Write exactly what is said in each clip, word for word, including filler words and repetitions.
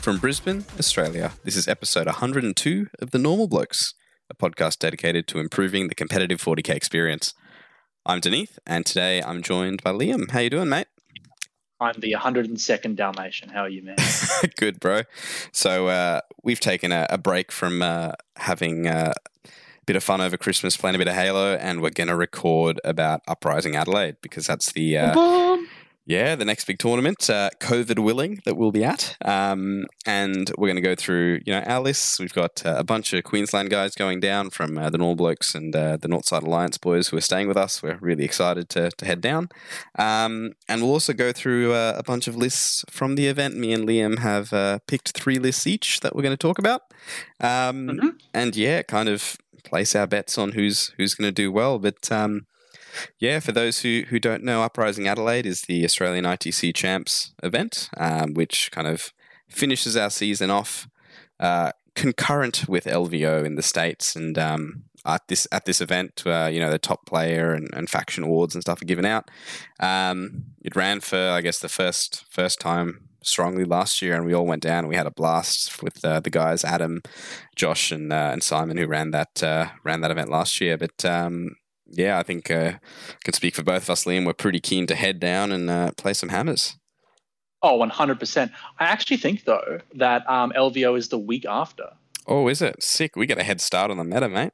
From Brisbane, Australia, this is episode one hundred two of The Normal Blokes, a podcast dedicated to improving the competitive forty K experience. I'm Denith, and today I'm joined by Liam. How you doing, mate? I'm the one hundred second Dalmatian. How are you, man? Good, bro. So uh, we've taken a, a break from uh, having uh, a bit of fun over Christmas, playing a bit of Halo, and we're going to record about Uprising Adelaide because that's the... Uh, Yeah, the next big tournament, uh, COVID willing, that we'll be at. Um, and we're going to go through, you know, our lists. We've got uh, a bunch of Queensland guys going down from uh, the Normal Blokes and uh, the Northside Alliance boys who are staying with us. We're really excited to, to head down. Um, and we'll also go through uh, a bunch of lists from the event. Me and Liam have uh, picked three lists each that we're going to talk about. Um, mm-hmm. And yeah, kind of place our bets on who's who's going to do well. But... Um, Yeah, for those who, who don't know, Uprising Adelaide is the Australian I T C Champs event, um, which kind of finishes our season off uh, concurrent with L V O in the States. And um, at this at this event, uh, you know, the top player and, and faction awards and stuff are given out. Um, it ran for, I guess, the first first time strongly last year, and we all went down and we had a blast with uh, the guys, Adam, Josh, and uh, and Simon, who ran that uh, ran that event last year. But um, Yeah, I think uh, I can speak for both of us, Liam. We're pretty keen to head down and uh, play some hammers. Oh, one hundred percent. I actually think, though, that um, L V O is the week after. Oh, is it? Sick. We get a head start on the meta, mate.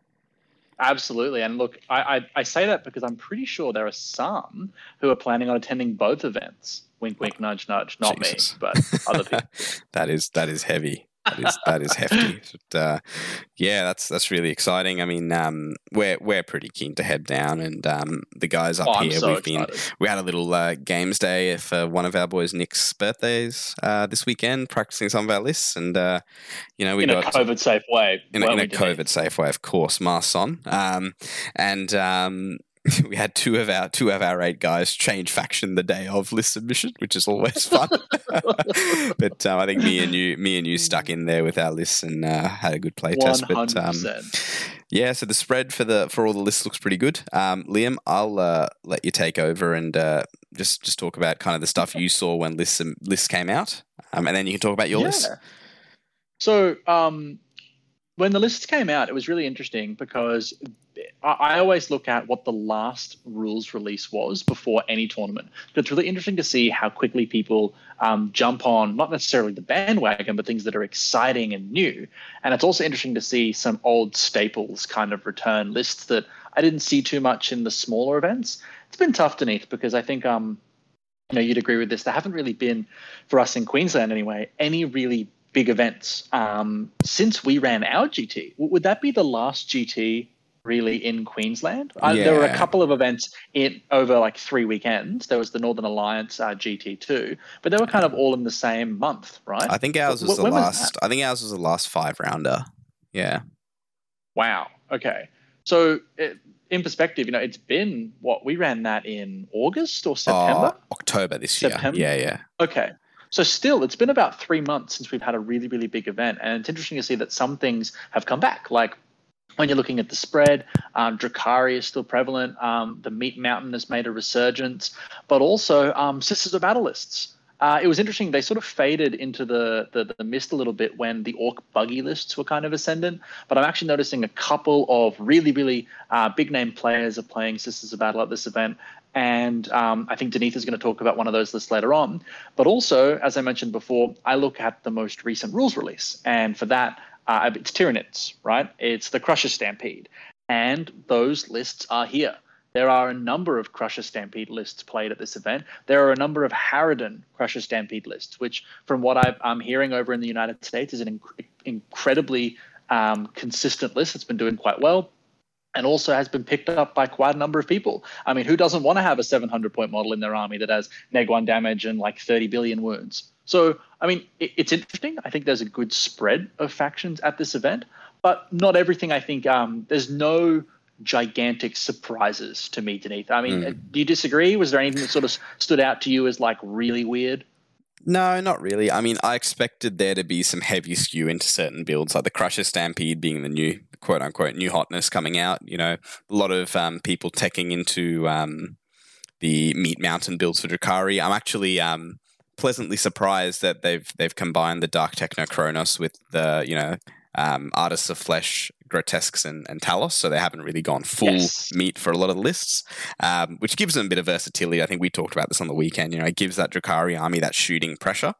Absolutely. And look, I, I, I say that because I'm pretty sure there are some who are planning on attending both events. Wink, wink, nudge, nudge. Not Jesus. me, but other people. that is that is heavy. That is that is hefty. But, uh, yeah, that's that's really exciting. I mean, um, we're we're pretty keen to head down, and um, the guys up oh, here, so we've excited. been we had a little uh, games day for one of our boys, Nick's birthdays uh, this weekend, practicing some of our lists, and uh, you know we in got a COVID safe way. In a, in a COVID safe way, of course, masks on, um, and. Um, We had two of our two of our eight guys change faction the day of list submission, which is always fun. But um, I think me and you, me and you, stuck in there with our lists and uh, had a good play test. But um, yeah, so the spread for the for all the lists looks pretty good. Um, Liam, I'll uh, let you take over and uh, just just talk about kind of the stuff you saw when lists lists came out, um, and then you can talk about your yeah. list. So um, when the lists came out, it was really interesting because I always look at what the last rules release was before any tournament. It's really interesting to see how quickly people um, jump on, not necessarily the bandwagon, but things that are exciting and new. And it's also interesting to see some old staples kind of return, lists that I didn't see too much in the smaller events. It's been tough, Denise, because I think um, you know, you'd agree with this. There haven't really been, for us in Queensland anyway, any really big events um, since we ran our G T. Would that be the last G T really in Queensland? Yeah. Uh, there were a couple of events in over like three weekends. There was the Northern Alliance uh, G T two, but they were kind of all in the same month, right? I think ours was w- the last. Was I think ours was the last five rounder. Yeah. Wow. Okay. So it, in perspective, you know, it's been what we ran that in August or September. Oh, October this September? year. Yeah, yeah. Okay. So still, it's been about three months since we've had a really, really big event, and it's interesting to see that some things have come back, like. When you're looking at the spread, um, Drukhari is still prevalent. Um, the Meat Mountain has made a resurgence, but also um, Sisters of Battle lists. Uh, it was interesting. They sort of faded into the, the, the mist a little bit when the Orc Buggy lists were kind of ascendant. But I'm actually noticing a couple of really, really uh, big-name players are playing Sisters of Battle at this event. And um, I think Denise is going to talk about one of those lists later on. But also, as I mentioned before, I look at the most recent rules release. And for that, Uh, it's Tyranids, right? It's the Crusher Stampede. And those lists are here. There are a number of Crusher Stampede lists played at this event. There are a number of Harridan Crusher Stampede lists, which from what I've, I'm hearing over in the United States is an inc- incredibly um, consistent list that's been doing quite well. And also has been picked up by quite a number of people. I mean, who doesn't want to have a seven hundred point model in their army that has neg one damage and like thirty billion wounds? So, I mean, it, it's interesting. I think there's a good spread of factions at this event, but not everything. I think um, there's no gigantic surprises to me, Denise. I mean, mm. do you disagree? Was there anything that sort of stood out to you as like really weird? No, not really. I mean, I expected there to be some heavy skew into certain builds, like the Crusher Stampede being the new, quote-unquote, new hotness coming out. You know, a lot of um, people teching into um, the Meat Mountain builds for Drukhari. I'm actually um, pleasantly surprised that they've they've combined the Dark Techno Kronos with the, you know, um, Artists of Flesh, Grotesques, and, and Talos, so they haven't really gone full Yes. meat for a lot of the lists, um, which gives them a bit of versatility. I think we talked about this on the weekend. You know, it gives that Drukhari army that shooting pressure,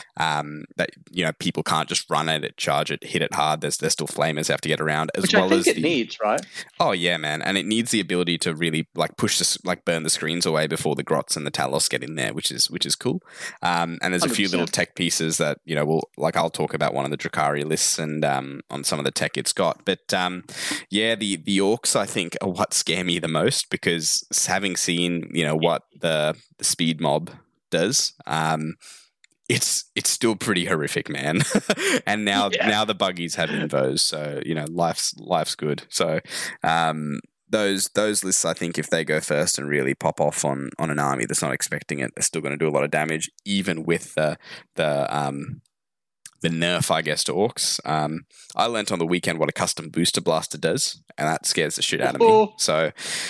um, that, you know, people can't just run at it, charge it, hit it hard. There's there's still flamers they have to get around, as Which well I think as it the, needs, right? Oh yeah, man, and it needs the ability to really like push this, like burn the screens away before the Grots and the Talos get in there, which is which is cool. Um, and there's a few one hundred percent. little tech pieces that, you know, we'll like I'll talk about one of the Drukhari lists and um, on some of the tech it's got. But um, yeah, the the orcs I think are what scare me the most, because having seen, you know, what the, the speed mob does. Um, It's it's still pretty horrific, man. And now Yeah. now the buggies have invos, so you know life's life's good. So um, those those lists, I think, if they go first and really pop off on on an army that's not expecting it, they're still going to do a lot of damage, even with the the um, the nerf, I guess, to orcs. Um, I learnt on the weekend what a custom booster blaster does, and that scares the shit out of me. Oh. So.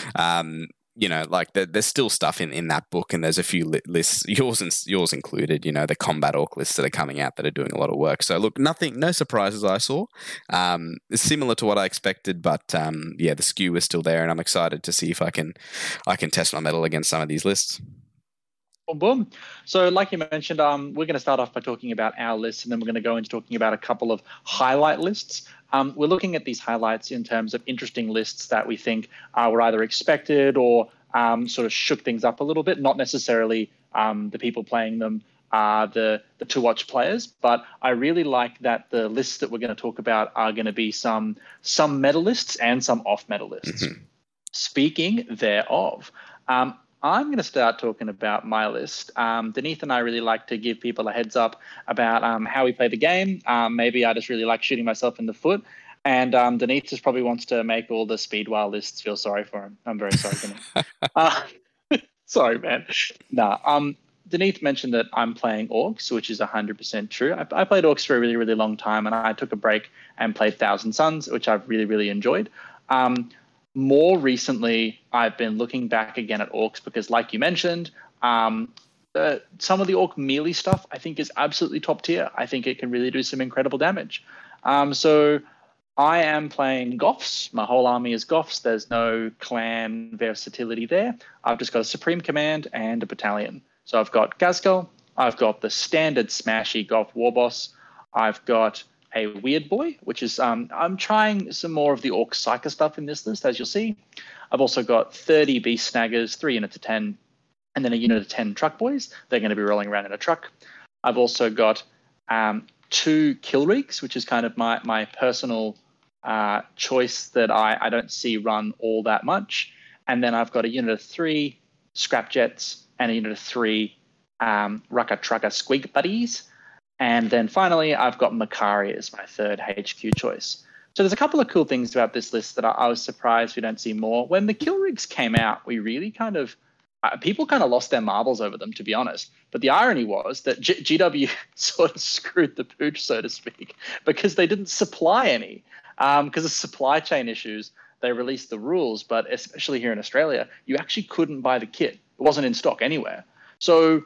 Um, You know, like the, there's still stuff in, in that book, and there's a few li- lists, yours and yours included. You know, the combat orc lists that are coming out that are doing a lot of work. So look, nothing, no surprises I saw. Um, it's similar to what I expected, but um, yeah, the skew is still there, and I'm excited to see if I can, I can test my mettle against some of these lists. Boom, boom. So, like you mentioned, um, we're going to start off by talking about our list, and then we're going to go into talking about a couple of highlight lists. Um, we're looking at these highlights in terms of interesting lists that we think uh, were either expected or um, sort of shook things up a little bit. Not necessarily um, the people playing them are the, the to-watch players, but I really like that the lists that we're going to talk about are going to be some some medalists and some off-medalists. Mm-hmm. Speaking thereof, um, I'm going to start talking about my list. Um, Denise and I really like to give people a heads up about um, how we play the game. Um, maybe I just really like shooting myself in the foot. And um, Denise just probably wants to make all the Speedwell lists feel sorry for him. I'm very sorry, Denise. uh, sorry, man. Nah. Um, Denise mentioned that I'm playing orcs, which is one hundred percent true. I, I played orcs for a really, really long time, and I took a break and played Thousand Suns, which I've really, really enjoyed. Um, More recently, I've been looking back again at orcs because, like you mentioned, um, uh, some of the orc melee stuff I think is absolutely top tier. I think it can really do some incredible damage. Um, so I am playing Goths. My whole army is Goths. There's no clan versatility there. I've just got a Supreme Command and a battalion. So I've got Ghazghkull. I've got the standard smashy Goth Warboss. I've got a Weird Boy, which is, um, I'm trying some more of the Orc Psyker stuff in this list, as you'll see. I've also got thirty Beast Snaggers, three units of ten, and then a unit of ten Truck Boys. They're going to be rolling around in a truck. I've also got um, two Killrigs, which is kind of my, my personal uh, choice that I, I don't see run all that much. And then I've got a unit of three Scrapjets and a unit of three um, Rucker Trucker Squig Buddies. And then finally, I've got Makari as my third H Q choice. So there's a couple of cool things about this list that I, I was surprised we don't see more. When the kill rigs came out, we really kind of, uh, people kind of lost their marbles over them, to be honest. But the irony was that G- GW sort of screwed the pooch, so to speak, because they didn't supply any. Um, because of supply chain issues, they released the rules, but especially here in Australia, you actually couldn't buy the kit. It wasn't in stock anywhere. So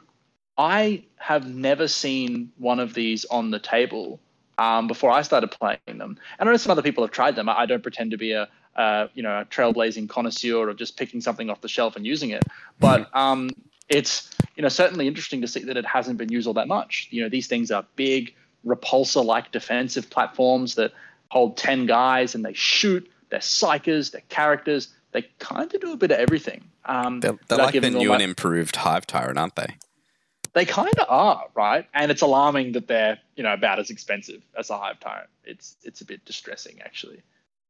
I have never seen one of these on the table um, before I started playing them. And I know some other people have tried them. I don't pretend to be a, uh, you know, a trailblazing connoisseur of just picking something off the shelf and using it. But um, it's, you know, certainly interesting to see that it hasn't been used all that much. You know, these things are big, repulsor-like defensive platforms that hold ten guys and they shoot. They're psychers, they're characters. They kind of do a bit of everything. Um, they're they're like the new my- and improved Hive Tyrant, aren't they? They kind of are, right? And it's alarming that they're, you know, about as expensive as a Hive Tyrant. It's it's a bit distressing, actually.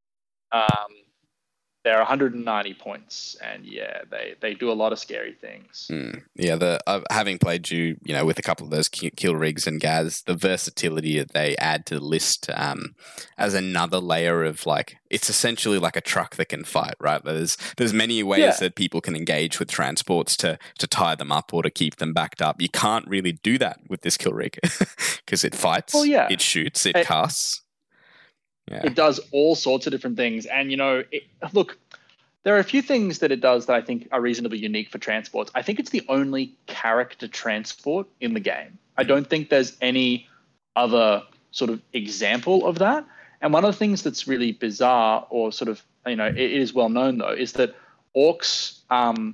Um, they're one hundred ninety points, and yeah, they, they do a lot of scary things. Mm, yeah, the uh, having played you, you know, with a couple of those kill rigs and Gaz, the versatility that they add to the list um, as another layer of like, it's essentially like a truck that can fight, right? There's there's many ways yeah. that people can engage with transports to to tie them up or to keep them backed up. You can't really do that with this kill rig because it fights, well, yeah. it shoots, it, it casts. Yeah. It does all sorts of different things. And, you know, it, look, there are a few things that it does that I think are reasonably unique for transports. I think it's the only character transport in the game. I don't think there's any other sort of example of that. And one of the things that's really bizarre, or sort of, you know, it is well known though, is that orcs, um,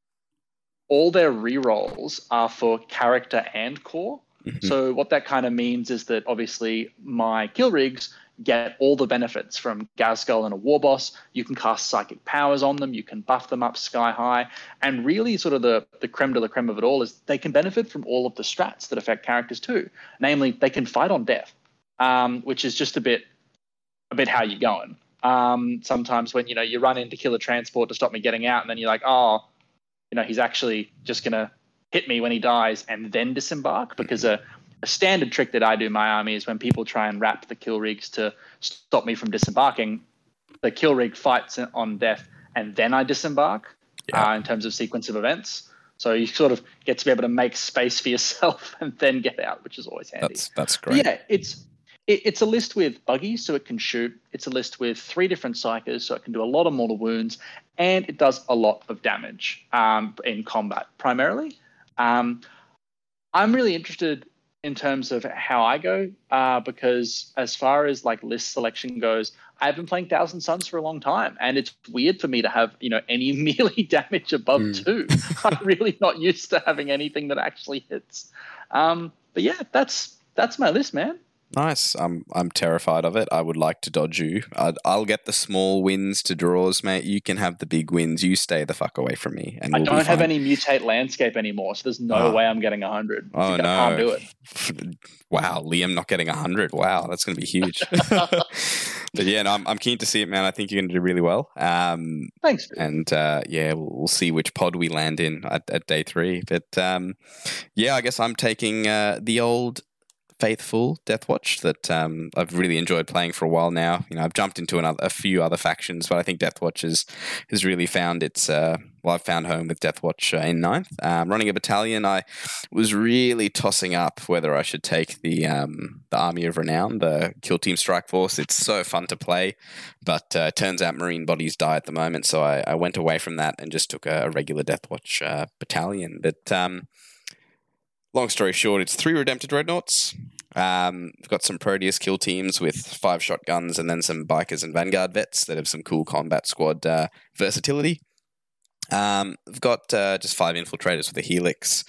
all their rerolls are for character and core. Mm-hmm. So what that kind of means is that obviously my kill rigs get all the benefits from Ghazghkull and a war boss. You can cast psychic powers on them. You can buff them up sky high. And really sort of the, the creme de la creme of it all is they can benefit from all of the strats that affect characters too. Namely, they can fight on death, um, which is just a bit a bit how you're going. Um, sometimes when, you know, you run in to kill a transport to stop me getting out, and then you're like, oh, you know, he's actually just going to hit me when he dies and then disembark. Because a, a standard trick that I do in my army is when people try and wrap the kill rigs to stop me from disembarking, the kill rig fights on death and then I disembark. Yeah. uh, in terms of sequence of events. So you sort of get to be able to make space for yourself and then get out, which is always handy. That's, that's great. But yeah, it's it, it's a list with buggies, so it can shoot. It's a list with three different psychers, so it can do a lot of mortal wounds, and it does a lot of damage um, in combat primarily. Um, I'm really interested in terms of how I go, uh, because as far as like list selection goes, I've been playing Thousand Suns for a long time, and it's weird for me to have, you know, any melee damage above mm. two. I'm really not used to having anything that actually hits. Um, but yeah, that's that's my list, man. Nice. I'm I'm terrified of it. I would like to dodge you. I'd, I'll get the small wins to draws, mate. You can have the big wins. You stay the fuck away from me. And I we'll don't have any mutate landscape anymore, so there's no oh. way I'm getting one hundred. Oh, no. I can't do it. Wow, Liam not getting one hundred. Wow, that's going to be huge. But yeah, no, I'm, I'm keen to see it, man. I think you're going to do really well. Um, Thanks. Dude. And uh, yeah, we'll, we'll see which pod we land in at, at day three. But um, yeah, I guess I'm taking uh, the old faithful Deathwatch that um, I've really enjoyed playing for a while now. You know, I've jumped into another, a few other factions, but I think Deathwatch has, has really found its, uh, well, I've found home with Deathwatch uh, in ninth. Um, running a battalion, I was really tossing up whether I should take the um, the Army of Renown, the Kill Team Strike Force. It's so fun to play, but uh, turns out Marine bodies die at the moment, so I, I went away from that and just took a, a regular Deathwatch uh, battalion. But um, long story short, it's three Redempted Dreadnoughts. Um, we've got some Proteus kill teams with five shotguns, and then some Bikers and Vanguard vets that have some cool combat squad uh, versatility. Um, we've got uh, just five infiltrators with a Helix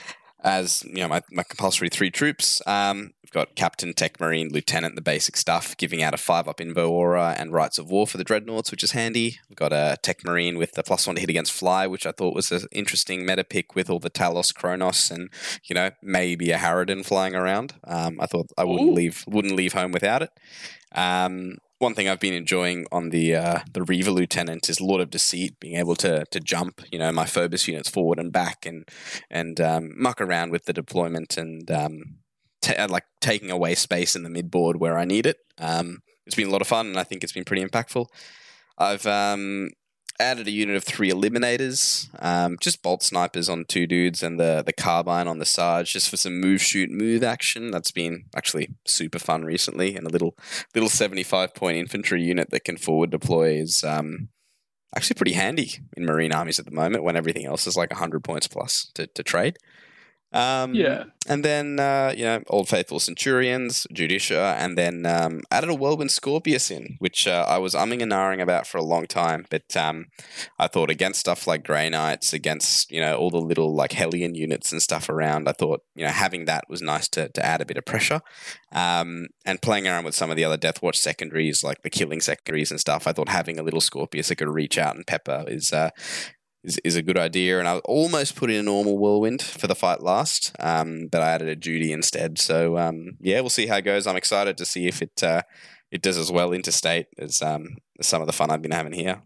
as, you know, my, my compulsory three troops. Um, we've got Captain, Tech Marine, Lieutenant, the basic stuff, giving out a five-up Invo Aura and Rights of War for the Dreadnoughts, which is handy. We've got a Tech Marine with the plus one to hit against fly, which I thought was an interesting meta pick with all the Talos, Kronos, and, you know, maybe a Harridan flying around. Um, I thought I wouldn't Ooh. leave wouldn't leave home without it. Um, one thing I've been enjoying on the uh, the Reaver Lieutenant is Lord of Deceit, being able to to jump, you know, my Phobos units forward and back, and and um, muck around with the deployment, and um, t- like taking away space in the midboard where I need it. Um, it's been a lot of fun, and I think it's been pretty impactful. I've um, added a unit of three Eliminators, um, just bolt snipers on two dudes, and the the carbine on the Sarge, just for some move, shoot, move action. That's been actually super fun recently, and a little little seventy-five point infantry unit that can forward deploy is um, actually pretty handy in Marine armies at the moment, when everything else is like one hundred points plus to, to trade. Um, yeah. And then, uh, you know, Old Faithful Centurions, Judicia, and then um, added a Whirlwind Scorpius in, which uh, I was umming and ahhing about for a long time. But um, I thought against stuff like Grey Knights, against, you know, all the little like Hellion units and stuff around, I thought, you know, having that was nice to, to add a bit of pressure. Um, and playing around with some of the other Deathwatch secondaries, like the killing secondaries and stuff, I thought having a little Scorpius that could reach out and pepper is... Uh, Is, is a good idea, and I almost put in a normal Whirlwind for the fight last, um, but I added a Judy instead. So um, yeah, we'll see how it goes. I'm excited to see if it uh, it does as well interstate as, um, as some of the fun I've been having here.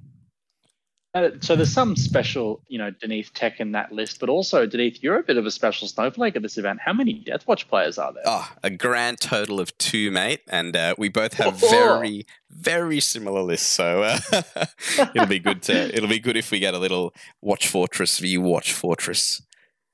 Uh, so there's some special, you know, Deneath tech in that list, but also Deneath, you're a bit of a special snowflake at this event. How many Deathwatch players are there? Oh, a grand total of two, mate, and uh, we both have very, very similar lists. So uh, it'll be good to it'll be good if we get a little Watch Fortress v Watch Fortress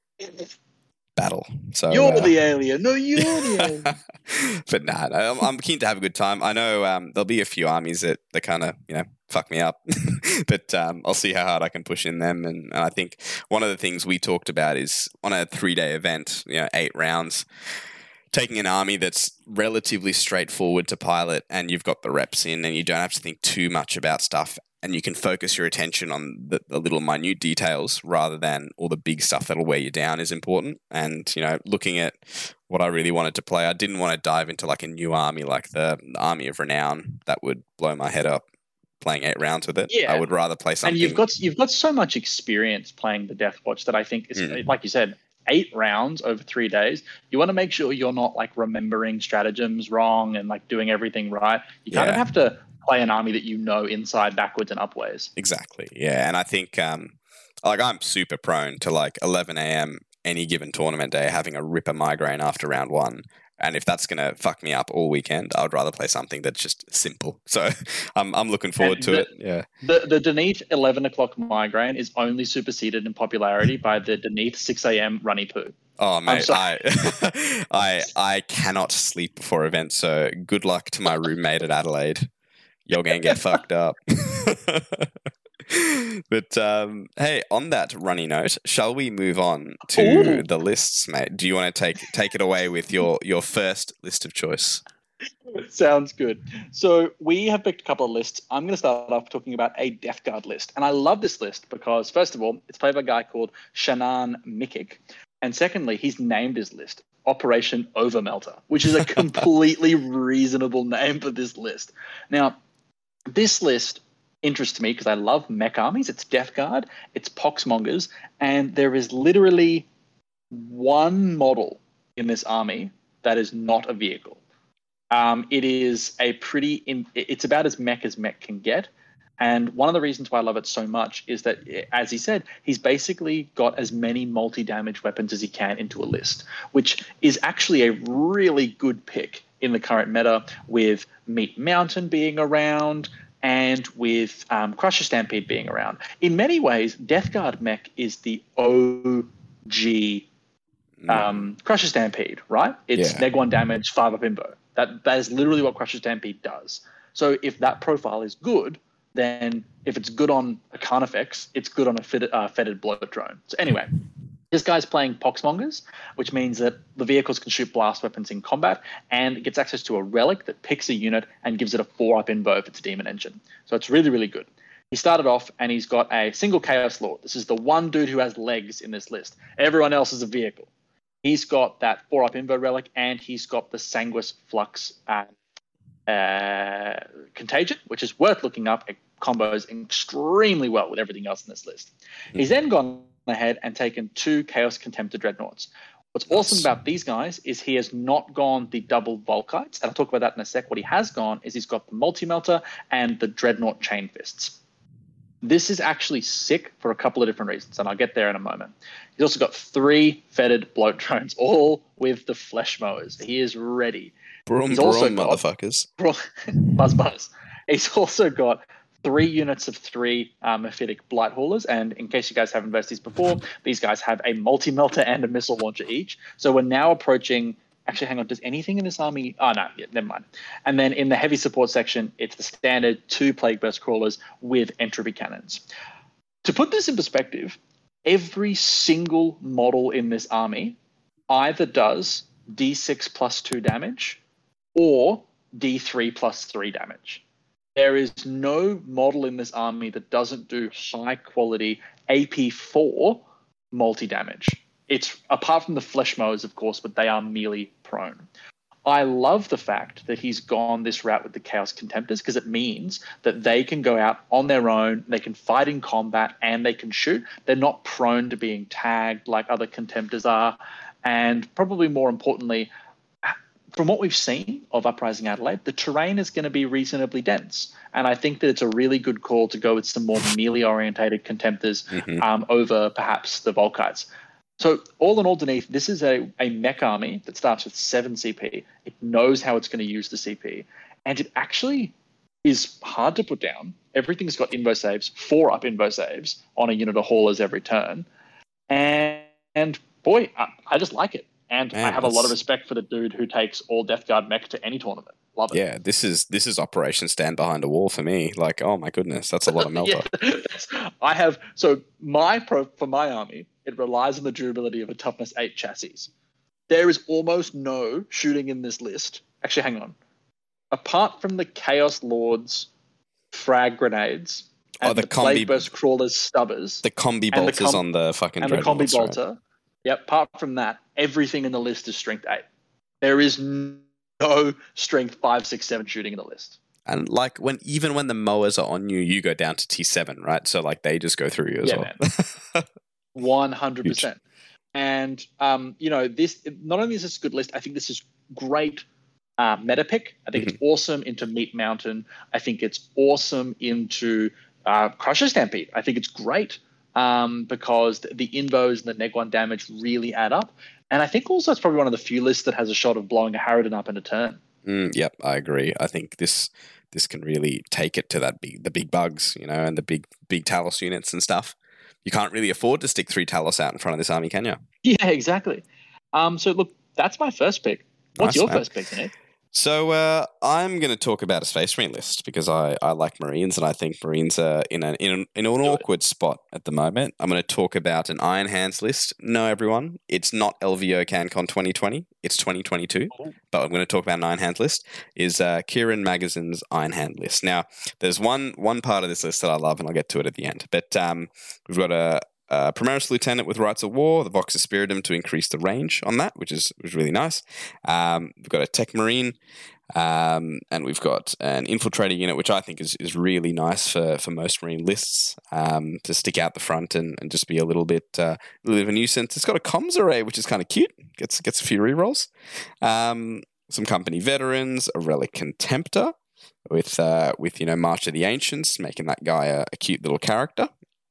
battle. So you're uh, the alien. No, you're the alien. But nah, I'm, I'm keen to have a good time. I know um, there'll be a few armies that, that kind of, you know, fuck me up. But um, I'll see how hard I can push in them. And, and I think one of the things we talked about is on a three-day event, you know, eight rounds, taking an army that's relatively straightforward to pilot and you've got the reps in and you don't have to think too much about stuff and you can focus your attention on the, the little minute details rather than all the big stuff that'll wear you down is important. And, you know, looking at what I really wanted to play, I didn't want to dive into like a new army like the, the Army of Renown. That would blow my head up playing eight rounds with it. Yeah. I would rather play something. And you've got you've got so much experience playing the Death Watch that I think is, mm. like you said, eight rounds over three days. You want to make sure you're not like remembering stratagems wrong and like doing everything right. You kind yeah. of have to play an army that you know inside, backwards, and upways. Exactly. Yeah. And I think um, like I'm super prone to like eleven a.m. any given tournament day having a ripper migraine after round one. And if that's going to fuck me up all weekend, I would rather play something that's just simple. So I'm I'm looking forward and to the, it. Yeah. The the Deneath eleven o'clock migraine is only superseded in popularity by the Deneath six a.m. runny poo. Oh mate, I I I cannot sleep before events. So good luck to my roommate at Adelaide. You're gonna get fucked up. But um, hey, on that runny note, shall we move on to Ooh. the lists, mate? Do you want to take take it away with your your first list of choice? Sounds good. So we have picked a couple of lists. I'm going to start off talking about a Death Guard list, and I love this list because first of all, it's played by a guy called Shanaan Mikic, and secondly, he's named his list Operation Overmelter, which is a completely reasonable name for this list. Now, this list interests me because I love mech armies. It's Death Guard, it's Poxmongers, and there is literally one model in this army that is not a vehicle. Um, it is a pretty, in, it's about as mech as mech can get. And one of the reasons why I love it so much is that, as he said, he's basically got as many multi-damage weapons as he can into a list, which is actually a really good pick in the current meta with Meat Mountain being around, and with um, Crusher Stampede being around. In many ways, Death Guard mech is the O G um, mm. Crusher Stampede, right? It's yeah. neg one damage, five up invo. That, that is literally what Crusher Stampede does. So if that profile is good, then if it's good on a Carnifex, it's good on a fetid, uh, fetid bloat drone. So anyway, this guy's playing Poxmongers, which means that the vehicles can shoot blast weapons in combat, and it gets access to a relic that picks a unit and gives it a four-up invo if it's a demon engine. So it's really, really good. He started off, and he's got a single Chaos Lord. This is the one dude who has legs in this list. Everyone else is a vehicle. He's got that four-up invo relic, and he's got the Sanguis Flux uh, uh, Contagion, which is worth looking up. It combos extremely well with everything else in this list. Mm-hmm. He's then gone ahead and taken two Chaos Contemptor Dreadnoughts. What's nice. Awesome about these guys is he has not gone the double Volkites, and I'll talk about that in a sec. What he has gone is he's got the Multi-Melter and the Dreadnought Chain Fists. This is actually sick for a couple of different reasons, and I'll get there in a moment. He's also got three fetid bloat drones, all with the flesh mowers. He is ready. Brum, He's brum, also got, motherfuckers. Buzz, buzz. He's also got three units of three uh, Mephitic Blight Haulers, and in case you guys haven't versed these before, these guys have a multi-melter and a missile launcher each. So we're now approaching... Actually, hang on. Does anything in this army... Oh, no. Yeah, never mind. And then in the heavy support section, it's the standard two Plague Burst Crawlers with Entropy Cannons. To put this in perspective, every single model in this army either does D six plus two damage or D three plus three damage. There is no model in this army that doesn't do high-quality A P four multi-damage. It's apart from the flesh mowers, of course, but they are melee prone. I love the fact that he's gone this route with the Chaos Contemptors because it means that they can go out on their own, they can fight in combat, and they can shoot. They're not prone to being tagged like other Contemptors are. And probably more importantly, from what we've seen of Uprising Adelaide, the terrain is going to be reasonably dense. And I think that it's a really good call to go with some more melee-orientated Contemptors mm-hmm. um, over perhaps the Volkites. So all in all, Deneath, this is a, a mech army that starts with seven C P. It knows how it's going to use the C P. And it actually is hard to put down. Everything's got invo saves, four up invo saves on a unit of haulers every turn. And, and boy, I, I just like it. And Man, I have a lot of respect for the dude who takes all Death Guard mech to any tournament. Love it. Yeah, this is this is Operation Stand Behind a Wall for me. Like, oh my goodness, that's a lot of melter. Yeah, I have so my pro for my army, it relies on the durability of a toughness eight chassis. There is almost no shooting in this list. Actually, hang on. Apart from the Chaos Lords frag grenades and Oh, the the, combi- Plague Burst crawlers stubbers, The combi And the bolters com- on the fucking and the combi dreadnoughts, right? bolter. Yep. Apart from that, everything in the list is strength eight. There is no strength five, six, seven shooting in the list. And like when even when the mowers are on you, you go down to T seven, right? So like they just go through you as Yeah, well. One hundred percent. And um, you know, this not only is this a good list, I think this is great uh, meta pick. I think Mhm. it's awesome into Meat Mountain. I think it's awesome into uh, Crusher Stampede. I think it's great um, because the invos and the neg one damage really add up. And I think also it's probably one of the few lists that has a shot of blowing a Harridan up in a turn. Mm, yep, I agree. I think this this can really take it to that big the big bugs, you know, and the big big Talos units and stuff. You can't really afford to stick three Talos out in front of this army, can you? Yeah, exactly. Um, so look, that's my first pick. What's Nice, your man. first pick, Nick? So uh, I'm going to talk about a Space Marine list because I, I like Marines and I think Marines are in an in an, in an awkward spot at the moment. I'm going to talk about an Iron Hands list. No, everyone, it's not L V O CanCon twenty twenty. It's twenty twenty-two. Oh. But I'm going to talk about an Iron Hands list. Is uh, Kieran Magazin's Iron Hand list. Now, there's one one part of this list that I love, and I'll get to it at the end. But um, we've got a Uh, Primaris Lieutenant with Rights of War, the Vox of Spiritum to increase the range on that, which is which is really nice. Um, we've got a Tech Marine, um, and we've got an Infiltrator unit, which I think is, is really nice for, for most Marine lists um, to stick out the front and, and just be a little bit uh, a little bit of a nuisance. It's got a comms array, which is kind of cute. Gets gets a few rerolls. Um, some company veterans, a Relic Contemptor with uh, with you know March of the Ancients, making that guy a, a cute little character.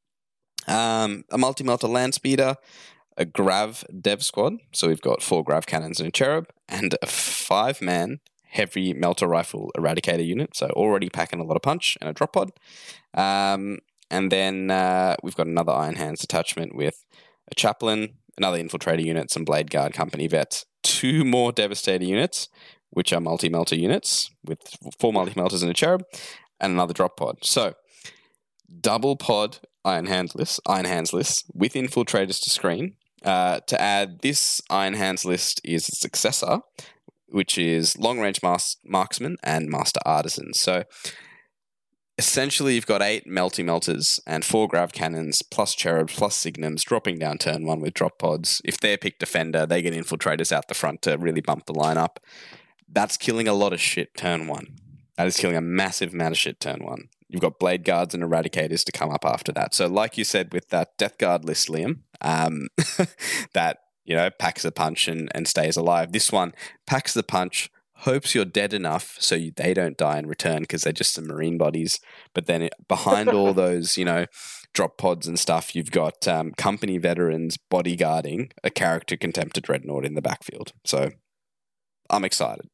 Um, a multi-melter land speeder, a Grav dev squad. So we've got four Grav cannons and a Cherub, and a five-man heavy melter rifle eradicator unit. So already packing a lot of punch, and a drop pod. Um, and then uh, we've got another Iron Hands detachment with a chaplain, another infiltrator unit, some Blade Guard company vets, two more Devastator units, which are multi-melter units with four multi-melters and a Cherub, and another drop pod. So double pod Iron Hands list, Iron Hands list with infiltrators to screen. Uh, to add, this Iron Hands list is a successor, which is long range mas- marksman and master artisan. So essentially, you've got eight melty melters and four grav cannons plus cherubs plus signums dropping down turn one with drop pods. If they're picked defender, they get infiltrators out the front to really bump the lineup. That's killing a lot of shit turn one. That is killing a massive amount of shit turn one. You've got Blade Guards and Eradicators to come up after that. So like you said with that Death Guard list, Liam, um, that, you know, packs a punch and, and stays alive. This one packs the punch, hopes you're dead enough so you, they don't die in return because they're just some marine bodies. But then it, behind all those, you know, drop pods and stuff, you've got um, company veterans bodyguarding a character Contemptor Dreadnought in the backfield. So I'm excited.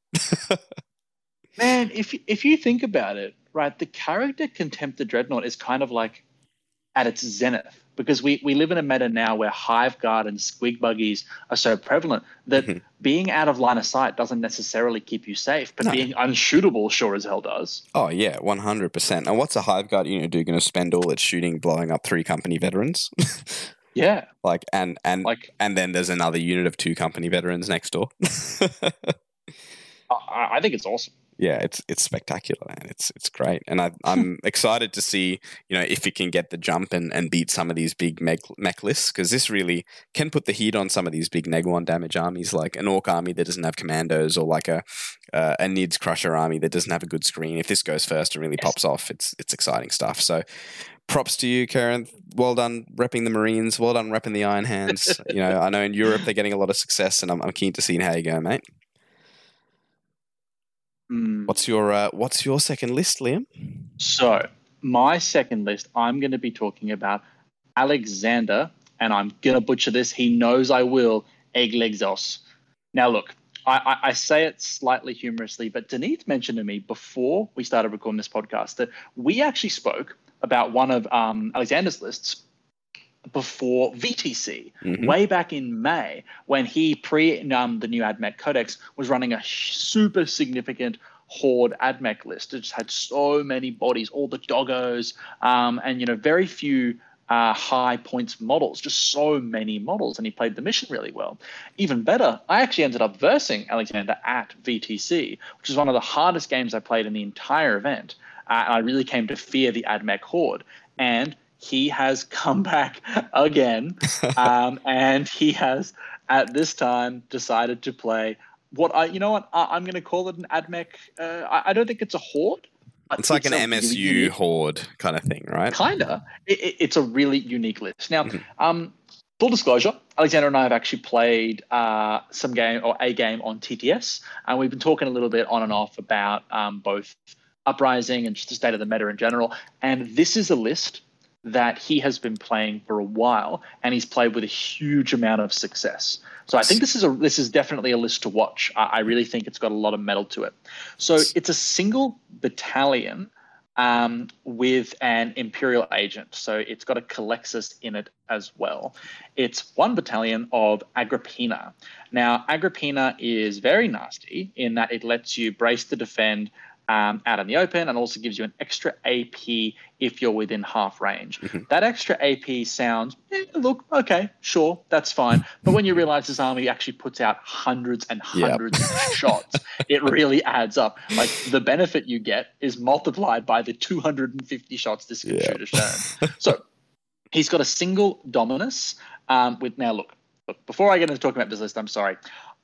Man, if if you think about it, right, the character Contemptor Dreadnought is kind of like at its zenith because we, we live in a meta now where Hive Guard and Squig Buggies are so prevalent that Mhm. being out of line of sight doesn't necessarily keep you safe, but No. being unshootable sure as hell does. Oh, yeah, one hundred percent. And what's a Hive Guard unit do? Going to spend all its shooting blowing up three company veterans? Yeah. like, and, and, Like, and then there's another unit of two company veterans next door. I, I think it's awesome. Yeah, it's it's spectacular, man. It's it's great, and I, I'm excited to see, you know, if it can get the jump and, and beat some of these big mech, mech lists, because this really can put the heat on some of these big neg one damage armies, like an Orc army that doesn't have commandos, or like a uh, a Nids Crusher army that doesn't have a good screen. If this goes first and really Yes. pops off, it's it's exciting stuff. So, props to you, Karen. Well done repping the Marines. Well done repping the Iron Hands. You know, I know in Europe they're getting a lot of success, and I'm I'm keen to see how you go, mate. Mm. What's your uh, What's your second list, Liam? So, my second list, I'm going to be talking about Alexander, and I'm going to butcher this. He knows I will, Eglegzos. Now, look, I, I, I say it slightly humorously, but Denise mentioned to me before we started recording this podcast that we actually spoke about one of um, Alexander's lists before V T C, Mhm. way back in May, when he, pre um, the new AdMech Codex, was running a super significant Horde AdMech list. It just had so many bodies, all the doggos, um, and you know, very few uh, high points models, just so many models, and he played the mission really well. Even better, I actually ended up versing Alexander at V T C, which is one of the hardest games I played in the entire event. Uh, and I really came to fear the AdMech Horde, and he has come back again, um, and he has at this time decided to play what I, you know what, I, I'm going to call it an AdMech. Uh, I, I don't think it's a horde. It's like it's an M S U really horde kind of thing, right? Kinda. It, it, it's a really unique list. Now, mm-hmm. um, full disclosure, Alexander and I have actually played uh, some game or a game on T T S, and we've been talking a little bit on and off about um, both Uprising and just the state of the meta in general. And this is a list that he has been playing for a while, and he's played with a huge amount of success. So I think this is a this is definitely a list to watch. I, I really think it's got a lot of metal to it. So it's a single battalion um, with an Imperial agent. So it's got a Calexis in it as well. It's one battalion of Agrippina. Now, Agrippina is very nasty in that it lets you brace to defend Um, out in the open, and also gives you an extra A P if you're within half range. Mm-hmm. That extra A P sounds, eh, look, okay, sure, that's fine. But when you realize this army actually puts out hundreds and hundreds yep. of shots, it really adds up. Like, the benefit you get is multiplied by the two hundred fifty shots this can yep. shoot a turn. So he's got a single Dominus um, with, now look, look, before I get into talking about this list, I'm sorry.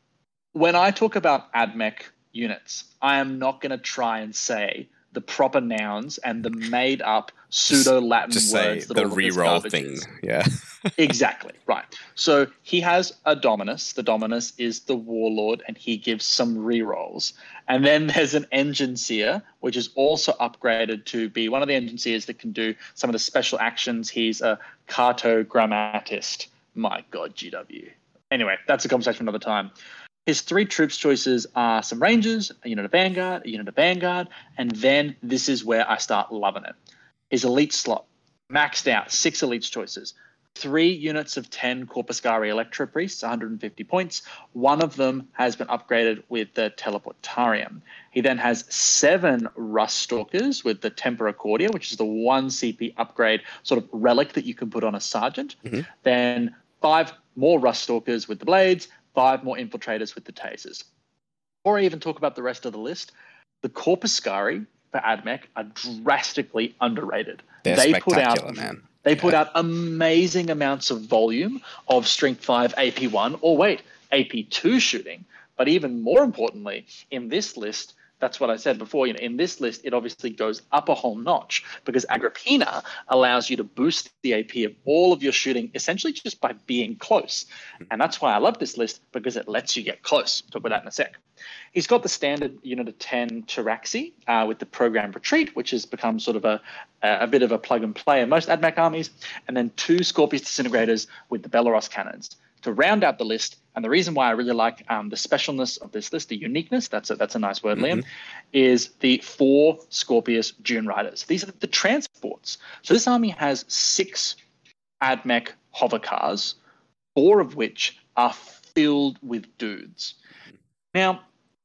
When I talk about AdMech units, I am not going to try and say the proper nouns and the made up pseudo Latin Just words say that the all of this reroll garbage thing. is. Yeah. Exactly. Right. So he has a Dominus. The Dominus is the Warlord, and he gives some rerolls. And then there's an Engine Seer, which is also upgraded to be one of the Engine Seers that can do some of the special actions. He's a Cartogrammatist. My God, G W. Anyway, that's a conversation for another time. His three troops choices are some Rangers, a unit of Vanguard, a unit of Vanguard, and then this is where I start loving it. His elite slot, maxed out, six elites choices, three units of ten Corpuscari Electro Priests, one hundred fifty points. One of them has been upgraded with the Teleportarium. He then has seven Rust Stalkers with the Tempora Cordia, which is the one C P upgrade sort of relic that you can put on a Sergeant. Mm-hmm. Then five more Rust Stalkers with the Blades, five more Infiltrators with the Tasers. Before I even talk about the rest of the list, the Corpuscari for AdMech are drastically underrated. They're they spectacular, put out, man. They yeah. put out amazing amounts of volume of Strength five A P one, or wait, A P two shooting. But even more importantly, in this list, that's what I said before, you know, in this list, it obviously goes up a whole notch because Agrippina allows you to boost the A P of all of your shooting essentially just by being close. And that's why I love this list, because it lets you get close. Talk about that in a sec. He's got the standard unit of ten Taraxi uh, with the programmed retreat, which has become sort of a, a bit of a plug and play in most AdMech armies, and then two Scorpius Disintegrators with the Belarus cannons. To round out the list, and the reason why I really like um, the specialness of this list, the uniqueness, that's a, that's a nice word, mm-hmm. Liam, is the four Scorpius Dune Riders. These are the transports. So this army has six AdMech hover cars, four of which are filled with dudes. Now,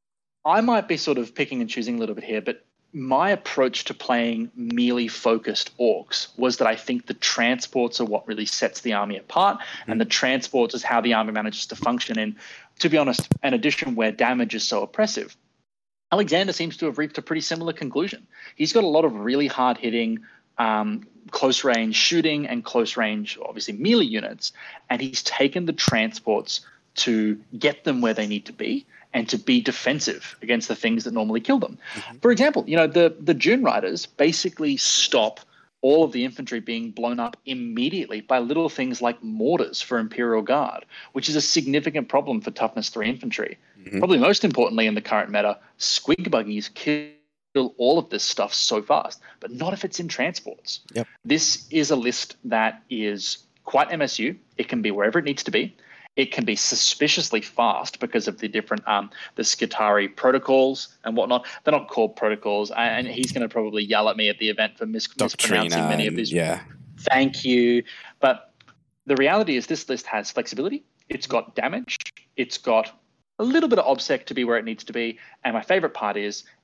I might be sort of picking and choosing a little bit here, but my approach to playing melee-focused orcs was that I think the transports are what really sets the army apart, mm-hmm. and the transports is how the army manages to function in, to be honest, an edition where damage is so oppressive. Alexander seems to have reached a pretty similar conclusion. He's got a lot of really hard-hitting, um, close-range shooting and close-range, obviously, melee units, and he's taken the transports to get them where they need to be and to be defensive against the things that normally kill them. Mm-hmm. For example, you know, the, the Dune Riders basically stop all of the infantry being blown up immediately by little things like mortars for Imperial Guard, which is a significant problem for Toughness three infantry. Mm-hmm. Probably most importantly in the current meta, Squig Buggies kill all of this stuff so fast, but not if it's in transports. Yep. This is a list that is quite M S U. It can be wherever it needs to be. It can be suspiciously fast because of the different um, the Skitarii protocols and whatnot. They're not called protocols, and he's going to probably yell at me at the event for mis- mispronouncing many of these. Yeah. Thank you. But the reality is this list has flexibility. It's got damage. It's got a little bit of OBSEC to be where it needs to be. And my favorite part is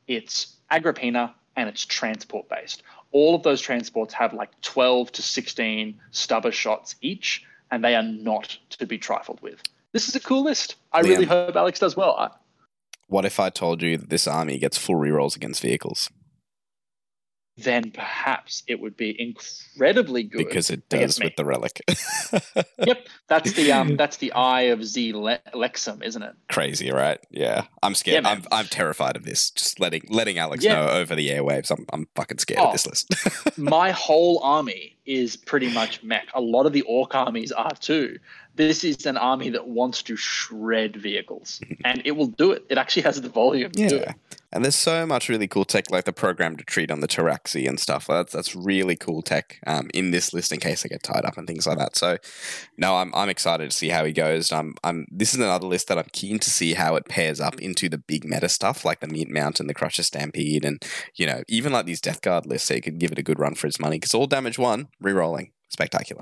it's Agrippina, and it's transport based. All of those transports have like twelve to sixteen stubber shots each, and they are not to be trifled with. This is a cool list. I Liam, really hope Alex does well. I, what if I told you that this army gets full rerolls against vehicles? Then perhaps it would be incredibly good. Because it does with the relic. Yep, that's the um, that's the Eye of Z Le- Lexum, isn't it? Crazy, right? Yeah, I'm scared. Yeah, I'm I'm terrified of this. Just letting letting Alex Yeah. know over the airwaves. I'm I'm fucking scared Oh. of this list. My whole army is pretty much mech. A lot of the orc armies are too. This is an army that wants to shred vehicles, and it will do it. It actually has the volume to do Yeah, it. and there's so much really cool tech, like the programmed retreat on the Taraxi and stuff. That's that's really cool tech um, in this list in case I get tied up and things like that. So, no, I'm I'm excited to see how he goes. I'm I'm this is another list that I'm keen to see how it pairs up into the big meta stuff like the Meat Mount and the Crusher Stampede, and you know even like these Death Guard lists. So you could give it a good run for its money because all damage one re-rolling spectacular.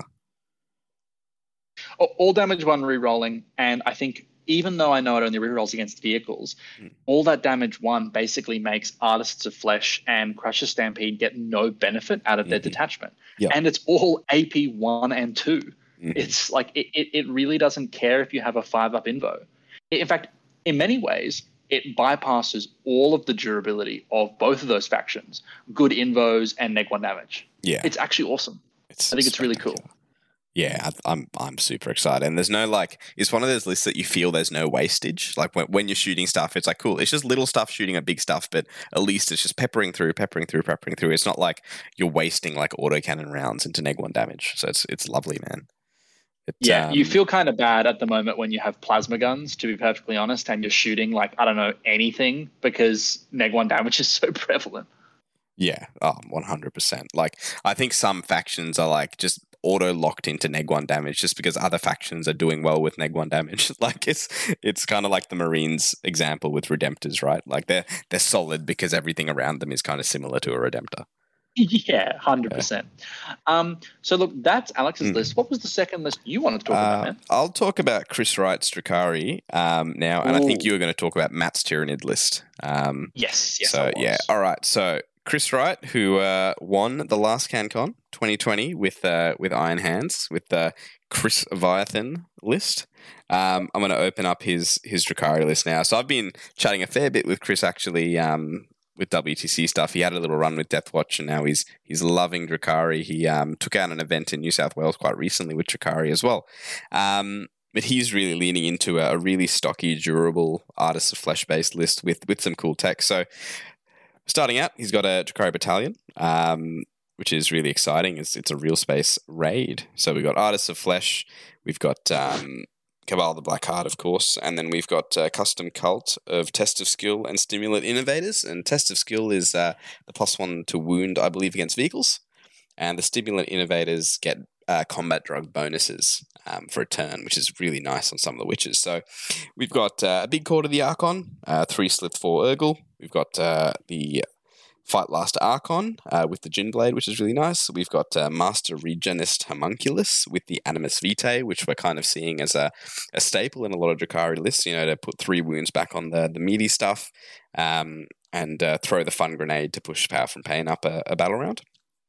All damage one re-rolling, and I think even though I know it only re-rolls against vehicles, Mm. all that damage one basically makes Artists of Flesh and Crusher Stampede get no benefit out of their Mhm. detachment. Yeah. And it's all A P one and two. Mhm. It's like it, it, it really doesn't care if you have a five up invo. In fact, in many ways, it bypasses all of the durability of both of those factions, good invos and neg one damage. Yeah, It's actually awesome. it's I think it's really cool. spectacular. Yeah, I- I'm I'm super excited, and there's no like it's one of those lists that you feel there's no wastage. Like when when you're shooting stuff, it's like cool. It's just little stuff shooting at big stuff, but at least it's just peppering through, peppering through, peppering through. It's not like you're wasting like autocannon rounds into neg one damage. So it's it's lovely, man. It, Yeah, you um, feel kind of bad at the moment when you have plasma guns, to be perfectly honest, and you're shooting like, I don't know, anything because neg one damage is so prevalent. Yeah, oh, one hundred percent. Like I think some factions are like just auto locked into neg one damage just because other factions are doing well with neg one damage. Like it's it's kind of like the Marines example with Redemptors, right? Like they're they're solid because everything around them is kind of similar to a Redemptor. Yeah, one hundred percent. Um, so look, that's Alex's Mm. list. What was the second list you wanted to talk about, Uh, man? I'll talk about Chris Wright's Drukari um, now, and I think Ooh. you were going to talk about Matt's Tyranid list. Um, Yes, yes, I so was. yeah, all right. So Chris Wright, who uh, won the last CanCon twenty twenty with uh, with Iron Hands with the Chris Viathan list. Um, I'm going to open up his his Drukari list now. So I've been chatting a fair bit with Chris actually um, with W T C stuff. He had a little run with Deathwatch, and now he's he's loving Drukari. He um, took out an event in New South Wales quite recently with Drukari as well. Um, but he's really leaning into a, a really stocky, durable Artists of Flesh based list with with some cool tech. So starting out, he's got a Drukari Battalion, um, which is really exciting. It's it's a real space raid. So we've got Artists of Flesh, we've got um, Cabal the Black Heart, of course, and then we've got uh, Custom Cult of Test of Skill and Stimulant Innovators. And Test of Skill is uh, the plus one to wound, I believe, against vehicles. And the Stimulant Innovators get uh, combat drug bonuses um, for a turn, which is really nice on some of the witches. So we've got uh, a big core to the Archon, uh, three Slith, four Urgle. We've got uh, the Fight Last Archon uh, with the Gin Blade, which is really nice. We've got uh, Master Regenist Homunculus with the Animus Vitae, which we're kind of seeing as a, a staple in a lot of Drukari lists, you know, to put three wounds back on the, the meaty stuff um, and uh, throw the fun grenade to push Power from Pain up a, a battle round.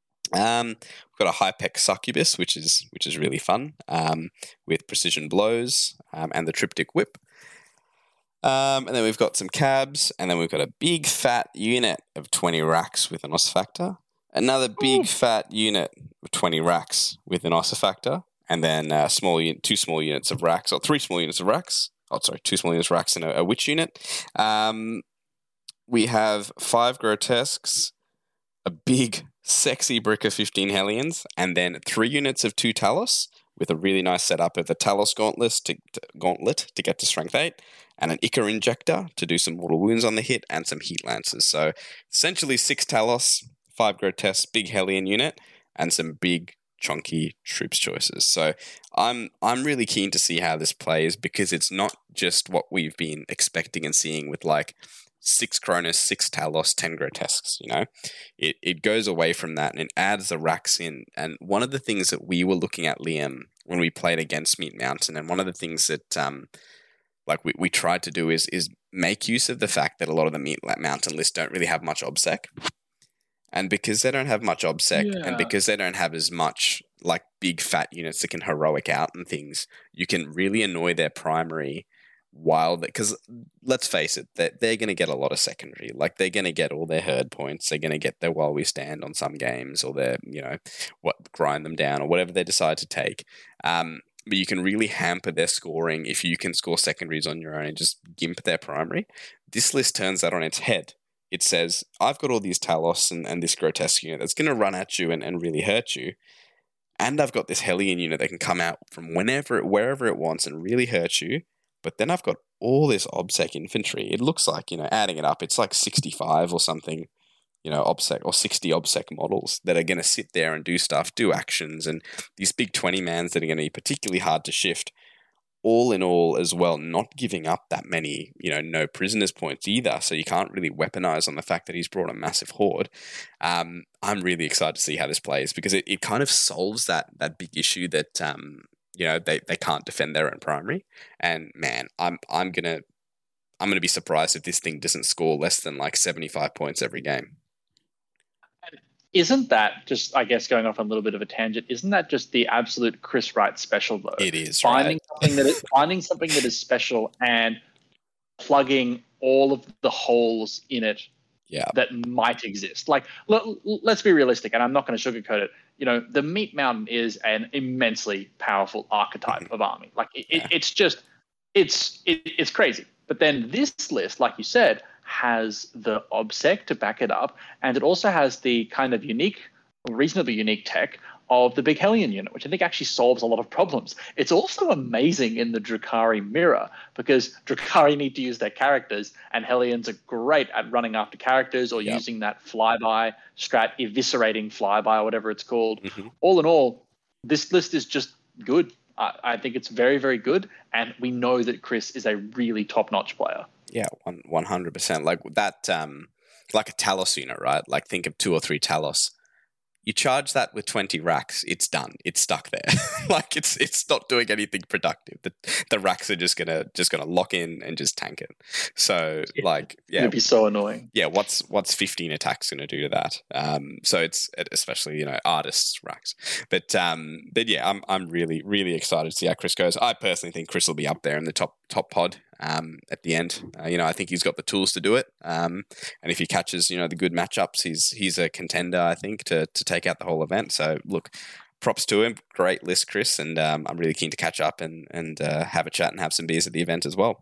Um, we've got a Hypec Succubus, which is which is really fun, um, with Precision Blows um, and the Triptych Whip. Um, and then we've got some cabs, and then we've got a big fat unit of twenty racks with an Ossifactor, another big Ooh. fat unit of twenty racks with an Ossifactor, and then uh, small un- two small units of racks, or three small units of racks. Oh, sorry, two small units of racks and a, a witch unit. Um, we have five grotesques, a big sexy brick of fifteen Hellions, and then three units of two Talos with a really nice setup of the Talos Gauntlet to, to, gauntlet to get to Strength eight, and an Ichor Injector to do some mortal wounds on the hit, and some Heat Lancers. So essentially six Talos, five grotesques, big Hellion unit, and some big chunky troops choices. So I'm I'm really keen to see how this plays, because it's not just what we've been expecting and seeing with like six Cronus, six Talos, ten Grotesques, you know? It it goes away from that and it adds the racks in. And one of the things that we were looking at, Liam, when we played against Meat Mountain, and one of the things that um like we, we tried to do is is make use of the fact that a lot of the Meat Mountain lists don't really have much obsec. And because they don't have much obsec, Yeah. and because they don't have as much like big fat units that can heroic out and things, you can really annoy their primary while because let's face it, they're, they're going to get a lot of secondary. Like they're going to get all their herd points. They're going to get their while we stand on some games, or their, you know, what grind them down or whatever they decide to take. Um, but you can really hamper their scoring if you can score secondaries on your own and just gimp their primary. This list turns that on its head. It says, I've got all these Talos and, and this grotesque unit that's going to run at you and, and really hurt you. And I've got this Hellion unit that can come out from whenever, wherever it wants and really hurt you. But then I've got all this OBSEC infantry. It looks like, you know, adding it up, it's like sixty-five or something, you know, OBSEC or sixty OBSEC models that are going to sit there and do stuff, do actions, and these big twenty-mans that are going to be particularly hard to shift. All in all, as well, not giving up that many, you know, no prisoners points either. So you can't really weaponize on the fact that he's brought a massive horde. Um, I'm really excited to see how this plays because it, it kind of solves that that big issue that um, you know they, they can't defend their own primary. And man, I'm I'm gonna I'm gonna be surprised if this thing doesn't score less than like seventy-five points every game. Isn't that just, I guess, going off on a little bit of a tangent, isn't that just the absolute Chris Wright special, though? It is, finding right? something that is, finding something that is special and plugging all of the holes in it yeah. that might exist. Like, let, let's be realistic, and I'm not going to sugarcoat it. You know, the Meat Mountain is an immensely powerful archetype mm-hmm. of army. Like, it, yeah. it, it's just, it's it, it's crazy. But then this list, like you said, has the OBSEC to back it up, and it also has the kind of unique, reasonably unique tech of the big Hellion unit, which I think actually solves a lot of problems. It's also amazing in the Drukhari mirror because Drukhari need to use their characters, and Hellions are great at running after characters or yep. using that flyby strat, eviscerating flyby or whatever it's called. Mm-hmm. All in all, this list is just good. I, I think it's very, very good, and we know that Chris is a really top-notch player. Yeah, one one hundred percent. Like that, um, like a Talos unit, right? Like think of two or three Talos. You charge that with twenty racks, it's done. It's stuck there. Like it's it's not doing anything productive. The the racks are just gonna just gonna lock in and just tank it. So yeah. like yeah, it'd be so annoying. Yeah, what's what's fifteen attacks gonna do to that? Um, so it's especially you know artists racks. But um, but yeah, I'm I'm really really excited to see how Chris goes. I personally think Chris will be up there in the top top pod. Um, at the end, uh, you know, I think he's got the tools to do it. Um, and if he catches, you know, the good matchups, he's he's a contender, I think, to to take out the whole event. So look, props to him. Great list, Chris, and um, I'm really keen to catch up and and uh, have a chat and have some beers at the event as well.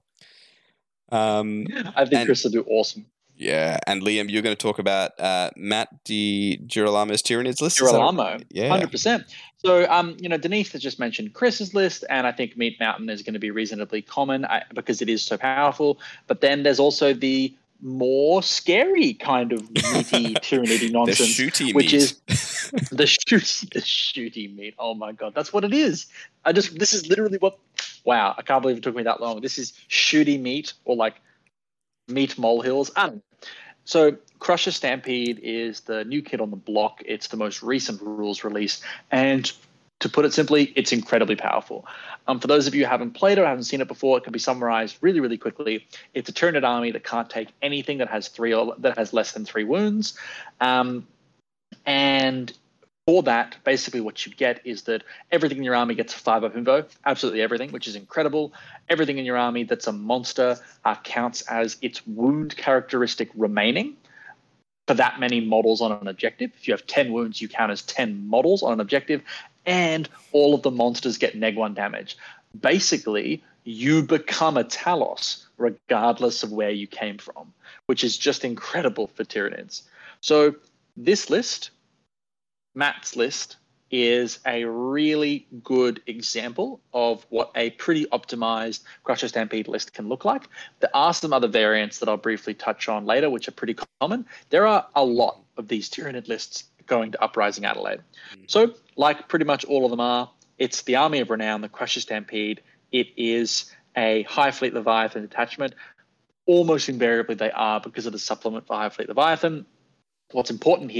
Um, I think and, Chris will do awesome. Yeah, and Liam, you're going to talk about uh, Matt Di Girolamo's Tyranids list? Girolamo, yeah. one hundred percent. So, um, you know, Denise has just mentioned Chris's list, and I think Meat Mountain is going to be reasonably common I, because it is so powerful. But then there's also the more scary kind of meaty Tyranidy nonsense, the shooty which meat. is the shooty, the shooty meat. Oh my god, that's what it is. I just, this is literally what. Wow, I can't believe it took me that long. This is shooty meat, or like meat molehills. I don't know. So Crusher Stampede is the new kid on the block. It's the most recent rules release. And to put it simply, it's incredibly powerful. Um, for those of you who haven't played it or haven't seen it before, it can be summarized really, really quickly. It's a Tyranid army that can't take anything that has three or that has less than three wounds. Um, and for that, basically what you get is that everything in your army gets a five up invo, absolutely everything, which is incredible. Everything in your army that's a monster uh, counts as its wound characteristic remaining for that many models on an objective. If you have ten wounds, you count as ten models on an objective, and all of the monsters get neg one damage. Basically, you become a Talos regardless of where you came from, which is just incredible for Tyranids. So this list, Matt's list, is a really good example of what a pretty optimized Crusher Stampede list can look like. There are some other variants that I'll briefly touch on later, which are pretty common. There are a lot of these Tyranid lists going to Uprising Adelaide. Mm-hmm. So, like pretty much all of them are, it's the Army of Renown, the Crusher Stampede. It is a High Fleet Leviathan detachment. Almost invariably they are because of the supplement for High Fleet Leviathan. What's important here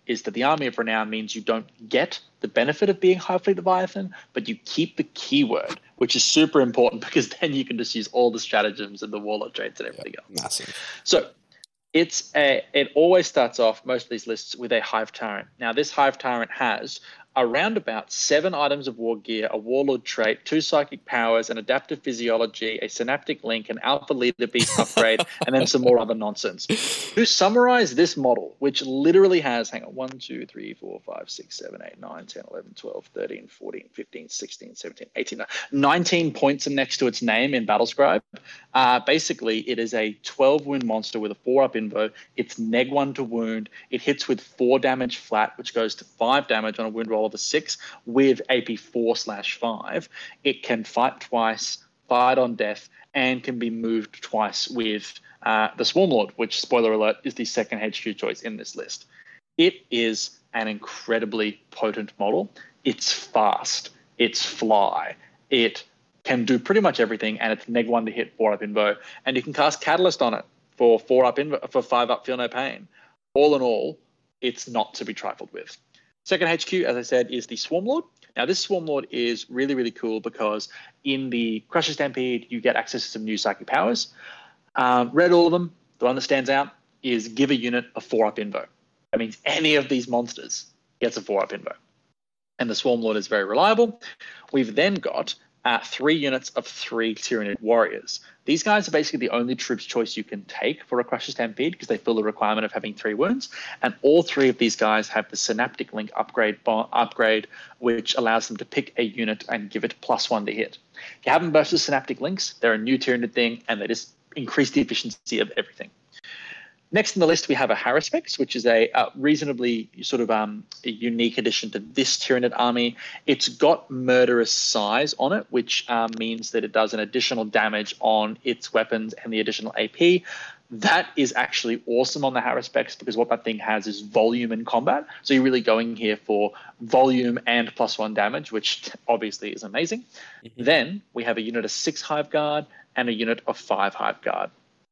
is that the Army of Renown means you don't get the benefit of being Hive Fleet Leviathan, but you keep the keyword, which is super important because then you can just use all the stratagems and the warlord traits and everything yeah, else. Massive. So it's a, it always starts off, most of these lists, with a Hive Tyrant. Now, this Hive Tyrant has around about seven items of war gear, a warlord trait, two psychic powers, an adaptive physiology, a synaptic link, an alpha leader beast upgrade, and then some more other nonsense. To summarize this model, which literally has, hang on, one, two, three, four, five, six, seven, eight, nine, ten, eleven, twelve, thirteen, fourteen, fifteen, sixteen, seventeen, eighteen, nineteen points next to its name in Battlescribe. Uh, basically, it is a twelve wound monster with a four up invo. It's neg one to wound. It hits with four damage flat, which goes to five damage on a wound roll of a six with A P four slash five. It can fight twice, fight on death, and can be moved twice with uh, the Swarmlord, which, spoiler alert, is the second H Q choice in this list. It is an incredibly potent model. It's fast. It's fly. It can do pretty much everything, and it's neg one to hit, four up invo, and you can cast Catalyst on it for four up invo, for five up, feel no pain. All in all, it's not to be trifled with. Second H Q, as I said, is the Swarmlord. Now, this Swarmlord is really, really cool because in the Crusher Stampede, you get access to some new psychic powers. Um, read all of them. The one that stands out is give a unit a four up invo. That means any of these monsters gets a four up invo. And the Swarmlord is very reliable. We've then got uh, three units of three Tyranid warriors. These guys are basically the only troops choice you can take for a Crusher Stampede because they fill the requirement of having three wounds. And all three of these guys have the Synaptic Link upgrade, upgrade, which allows them to pick a unit and give it plus one to hit. If you haven't versus Synaptic Links, they're a new Tyranid thing, and they just increase the efficiency of everything. Next on the list, we have a Haruspex, which is a uh, reasonably sort of um, a unique addition to this Tyranid army. It's got Murderous Size on it, which uh, means that it does an additional damage on its weapons and the additional A P. That is actually awesome on the Haruspex because what that thing has is volume in combat. So you're really going here for volume and plus one damage, which obviously is amazing. Mm-hmm. Then we have a unit of six Hive Guard and a unit of five Hive Guard.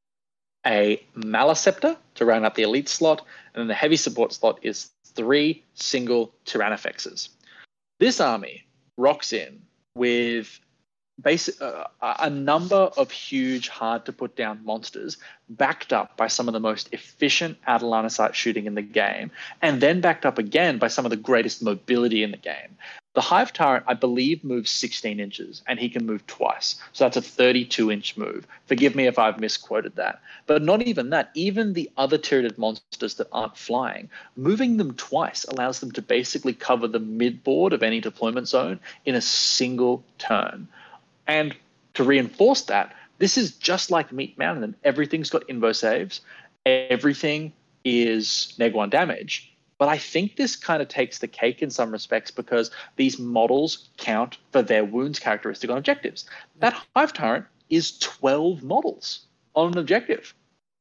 A Maliceptor to round up the elite slot, and then the heavy support slot is three single Tyrannofexes. This army rocks in with basic, uh, a number of huge, hard-to-put-down monsters backed up by some of the most efficient Atalanticite shooting in the game, and then backed up again by some of the greatest mobility in the game. The Hive Tyrant, I believe, moves sixteen inches, and he can move twice. So that's a thirty-two inch move. Forgive me if I've misquoted that. But not even that. Even the other Tyranid monsters that aren't flying, moving them twice allows them to basically cover the midboard of any deployment zone in a single turn. And to reinforce that, this is just like Meat Mountain. Everything's got invo saves. Everything is neg one damage. But I think this kind of takes the cake in some respects because these models count for their wounds characteristic on objectives. That Hive Tyrant is twelve models on an objective.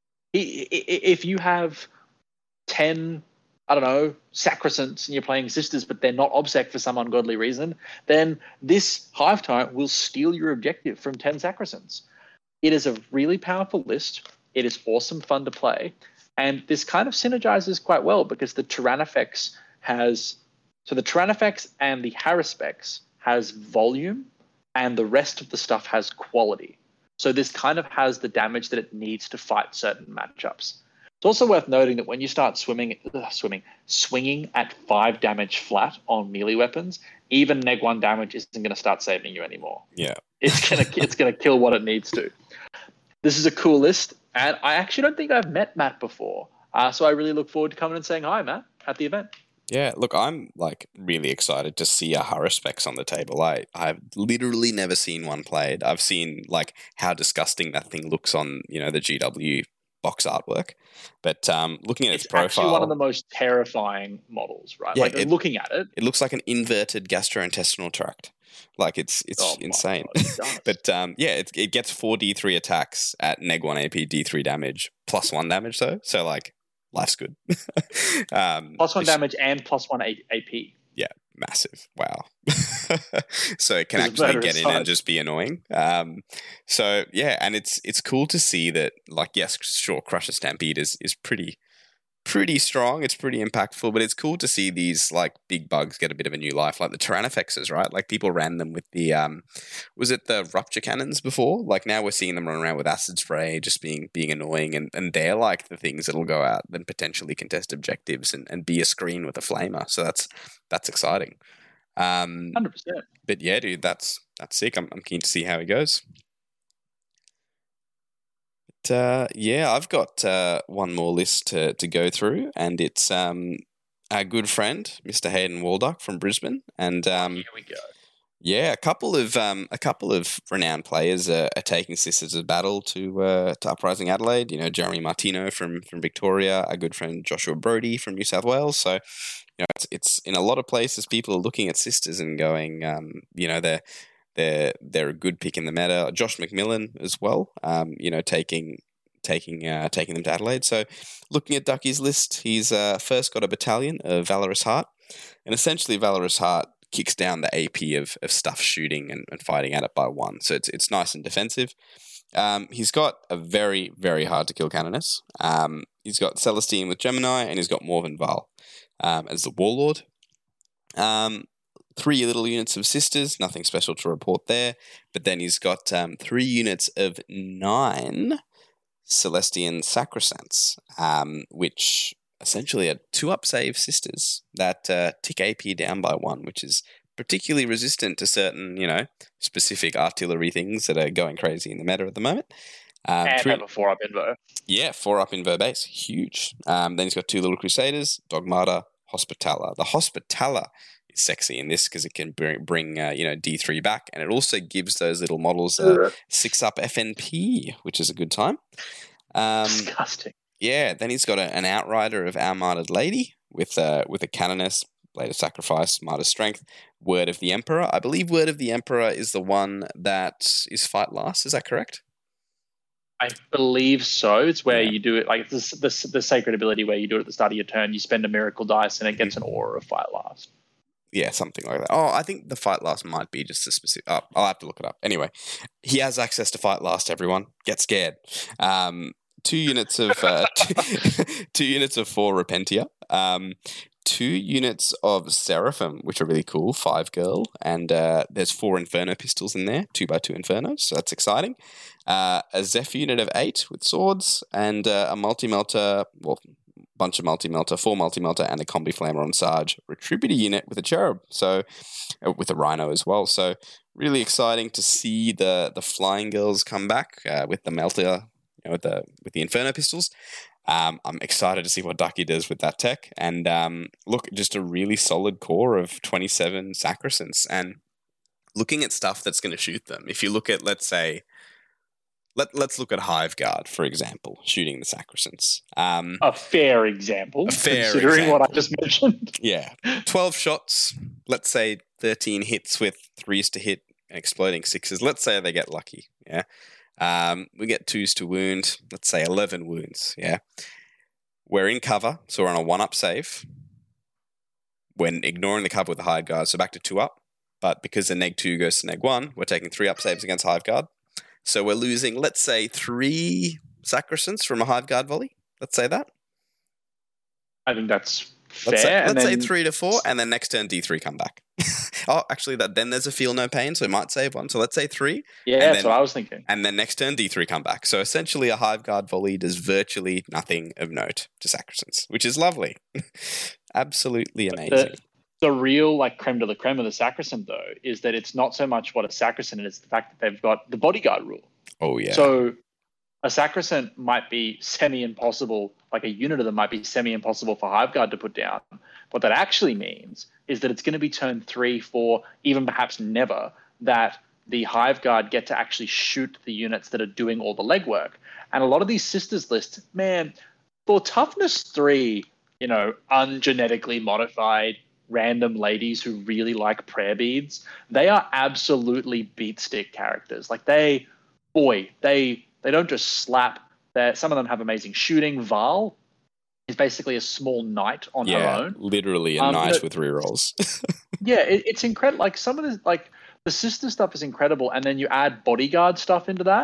If you have ten, I don't know, Sacrosants and you're playing Sisters, but they're not OBSEC for some ungodly reason, then this Hive Tyrant will steal your objective from ten Sacrosants. It is a really powerful list. It is awesome fun to play. And this kind of synergizes quite well because the Tyrannofex has, so the Tyrannofex and the Haruspex has volume and the rest of the stuff has quality. So this kind of has the damage that it needs to fight certain matchups. It's also worth noting that when you start swimming, ugh, swimming, swinging at five damage flat on melee weapons, even neg one damage isn't going to start saving you anymore. Yeah. It's going to, it's going to kill what it needs to. This is a cool list. And I actually don't think I've met Matt before. Uh, so I really look forward to coming and saying hi, Matt, at the event. Yeah, look, I'm like really excited to see a Haruspex on the table. I, I've literally never seen one played. I've seen like how disgusting that thing looks on, you know, the G W box artwork. But um, looking at its, it's profile... It's actually one of the most terrifying models, right? Yeah, like it, looking at it... It looks like an inverted gastrointestinal tract. Like it's it's oh insane. God, but um, yeah, it, it gets four D three attacks at neg one A P, D three damage, plus one damage though. So like, life's good. um, plus one damage and plus one A P. Yeah, massive. Wow. So it can actually get in and just be annoying. Um, so yeah, and it's it's cool to see that. Like, yes, sure, Crusher Stampede is is pretty pretty strong. It's pretty impactful, but it's cool to see these like big bugs get a bit of a new life, like the Tyrannofexes, right? Like people ran them with the um, was it the rupture cannons before? Like now we're seeing them run around with acid spray, just being being annoying, and, and they're like the things that'll go out and potentially contest objectives and, and be a screen with a flamer. So that's that's exciting. Um, Hundred percent. but yeah, dude, that's that's sick. I'm I'm keen to see how he goes. But, uh, yeah, I've got uh, one more list to, to go through, and it's um, our good friend, Mister Hayden Waldock from Brisbane, and um, Here we go. yeah, a couple of um, a couple of renowned players are, are taking Sisters of Battle to uh, to Uprising Adelaide. You know, Jeremy Martino from from Victoria, our good friend Joshua Brody from New South Wales. So, you know, it's it's in a lot of places people are looking at Sisters and going, um, you know, they're they're they're a good pick in the meta. Josh McMillan as well. Um, you know, taking taking uh, taking them to Adelaide. So, looking at Ducky's list, he's uh, first got a battalion of Valorous Heart, and essentially Valorous Heart kicks down the A P of, of stuff shooting and, and fighting at it by one. So it's it's nice and defensive. Um, he's got a very, very hard to kill Canoness. Um, he's got Celestine with Gemini, and he's got Morven Val um, as the Warlord. Um, three little units of Sisters, nothing special to report there. But then he's got um, three units of nine Celestian Sacrosancts, um, which essentially are two-up save Sisters that uh, tick A P down by one, which is particularly resistant to certain, you know, specific artillery things that are going crazy in the meta at the moment. Um, and three, have a four-up invo. Yeah, four-up invo base. Huge. Um, then he's got two little Crusaders, Dogmata, Hospitaller. The Hospitaller is sexy in this because it can bring, bring uh, you know, D three back, and it also gives those little models uh, six-up F N P, which is a good time. Um, Disgusting. Yeah, then he's got a, an Outrider of Our Martyred Lady with uh, with a Canoness, Blade of Sacrifice, Martyr's Strength, Word of the Emperor. I believe Word of the Emperor is the one that is fight last. Is that correct? I believe so. It's where yeah. you do it, like the, the, the sacred ability where you do it at the start of your turn. You spend a miracle dice and it gets an aura of fight last. Yeah, something like that. Oh, I think the fight last might be just a specific... Oh, I'll have to look it up. Anyway, he has access to fight last, everyone. Get scared. Um... Two units of uh, two, two units of four Repentia, um, two units of Seraphim, which are really cool. Five girl, and uh, there's four Inferno pistols in there, two by two Infernos, so that's exciting. Uh, a Zephyr unit of eight with swords, and uh, a multi-melter, well, bunch of multi-melter, four multi-melter, and a combi flamer on Sarge Retributor unit with a cherub, so uh, with a rhino as well. So really exciting to see the the flying girls come back uh, with the melter. You know, with the with the Inferno pistols. Um, I'm excited to see what Ducky does with that tech. And um, look, just a really solid core of twenty-seven Sacrosancts. And looking at stuff that's going to shoot them. If you look at, let's say, let, let's look at Hive Guard, for example, shooting the Sacrosancts. Um, a fair example, a fair considering example. what I just mentioned. Yeah. twelve shots, let's say thirteen hits with threes to hit and exploding sixes. Let's say they get lucky, yeah? Um, we get twos to wound, let's say eleven wounds, yeah? We're in cover, so we're on a one-up save. When ignoring the cover with the Hive Guard, so back to two-up. But because the neg two goes to neg one, we're taking three-up saves against Hive Guard. So we're losing, let's say, three Sacrosancts from a Hive Guard volley. Let's say that. I think that's fair. Let's, say, let's then... say three to four, and then next turn D three come back. Oh, actually, that then there's a feel no pain, so it might save one. So let's say three. Yeah, that's then, what I was thinking. And then next turn D three come back. So essentially, a Hive Guard volley does virtually nothing of note to Sacrosancts, which is lovely. Absolutely amazing. The, the real like creme de la creme of the Sacrosant, though, is that it's not so much what a Sacrosant is, the fact that they've got the bodyguard rule. Oh, yeah. So a Sacrosant might be semi-impossible, like a unit of them might be semi-impossible for Hive Guard to put down. What that actually means is that it's going to be turn three, four, even perhaps never, that the Hive Guard get to actually shoot the units that are doing all the legwork. And a lot of these Sisters lists, man, for toughness three, you know, ungenetically modified random ladies who really like prayer beads, they are absolutely beat stick characters. Like they, boy, they they don't just slap. They're, some of them have amazing shooting. Val is basically a small knight on yeah, her own. Literally a um, knight you know, with rerolls. yeah, it, it's incredible. Like some of the like the sister stuff is incredible, and then you add bodyguard stuff into that,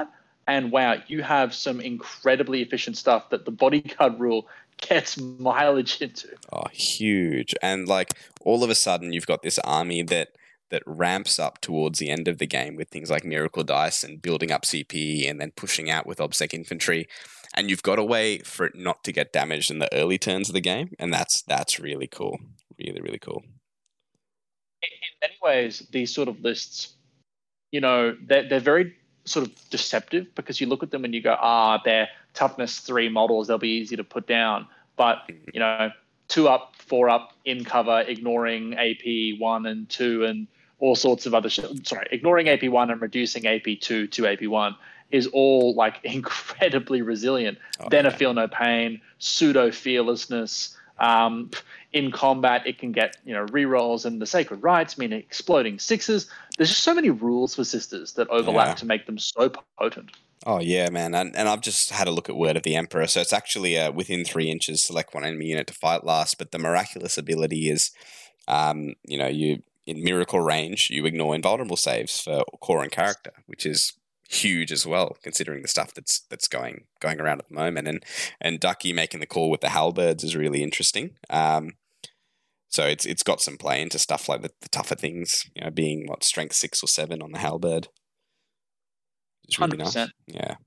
And wow, you have some incredibly efficient stuff that the bodyguard rule gets mileage into. Oh, huge. And like all of a sudden you've got this army that that ramps up towards the end of the game with things like Miracle Dice and building up C P and then pushing out with OBSEC Infantry. And you've got a way for it not to get damaged in the early turns of the game. And that's that's really cool. Really, really cool. In many ways, these sort of lists, you know, they're, they're very sort of deceptive because you look at them and you go, ah, they're toughness three models, they'll be easy to put down. But, you know, two up, four up, in cover, ignoring A P one and two and all sorts of other shit. Sorry, ignoring A P one and reducing A P two to A P one is all like incredibly resilient. Oh, then yeah. a feel no pain, pseudo fearlessness. Um, in combat, it can get, you know, rerolls, and the sacred rites mean exploding sixes. There's just so many rules for sisters that overlap Yeah. to make them so potent. Oh, yeah, man. And, and I've just had a look at Word of the Emperor. So it's actually uh, within three inches, select one enemy unit to fight last. But the miraculous ability is, um, you know, you in miracle range, you ignore invulnerable saves for core and character, which is huge as well, considering the stuff that's that's going going around at the moment. And and Ducky making the call with the halberds is really interesting. Um, so it's it's got some play into stuff like the, the tougher things, you know, being what strength six or seven on the halberd. It's really one hundred percent. nice. Yeah.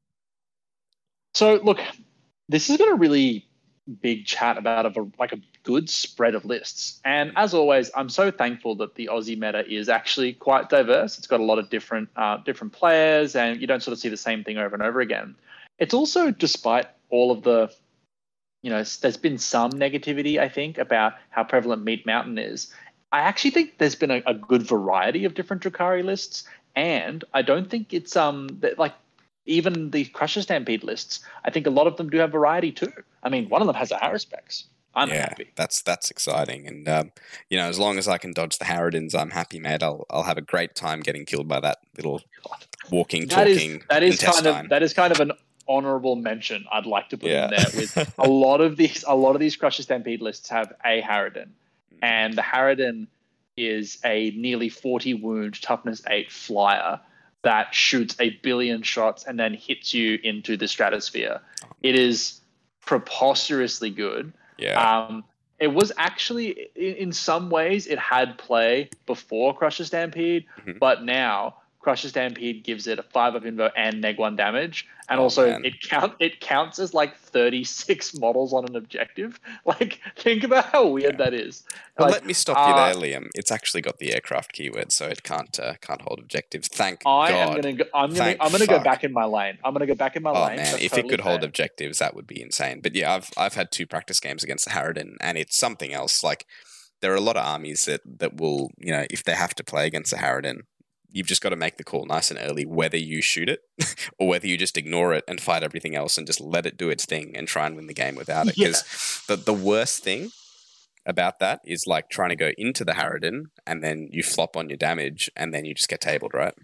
So look, this has been a really big chat about a, like a good spread of lists. And as always, I'm so thankful that the Aussie meta is actually quite diverse. It's got a lot of different uh, different players, and you don't sort of see the same thing over and over again. It's also, despite all of the, you know, there's been some negativity, I think, about how prevalent Meat Mountain is. I actually think there's been a, a good variety of different Drukhari lists, and I don't think it's um that, like even the Crusher Stampede lists. I think a lot of them do have variety too. I mean, one of them has a Haruspex. I'm yeah, happy. That's that's exciting, and um, you know, as long as I can dodge the Harridans, I'm happy, mate. I'll I'll have a great time getting killed by that little walking, That is talking that is kind intestine. of that is kind of an honorable mention I'd like to put Yeah. in there. With a lot of these, a lot of these Crusher Stampede lists have a Harridan, and the Harridan is a nearly forty wound, toughness eight flyer that shoots a billion shots and then hits you into the stratosphere. It is preposterously good. Yeah, Um, it was actually, in, in some ways, it had play before Crusher Stampede, Mhm. but now Crusher Stampede gives it a five up invo and neg one damage, and Oh, also man. it count it counts as like thirty-six models on an objective. Like, think about how weird Yeah. that is. but Like, let me stop uh, you there, Liam. It's actually got the aircraft keyword, so it can't uh, can't hold objectives. Thank I God. am gonna go, I'm gonna Thank I'm gonna go fuck. back in my lane. I'm gonna go back in my Oh lane. man, That's if totally it could hold fair. objectives, that would be insane. But yeah, I've I've had two practice games against the Harridan, and it's something else. Like there are a lot of armies that that will, you know, if they have to play against the Harridan, you've just got to make the call nice and early, whether you shoot it or whether you just ignore it and fight everything else and just let it do its thing and try and win the game without it. Yeah. Because the the worst thing about that is like trying to go into the Harridan and then you flop on your damage and then you just get tabled, right?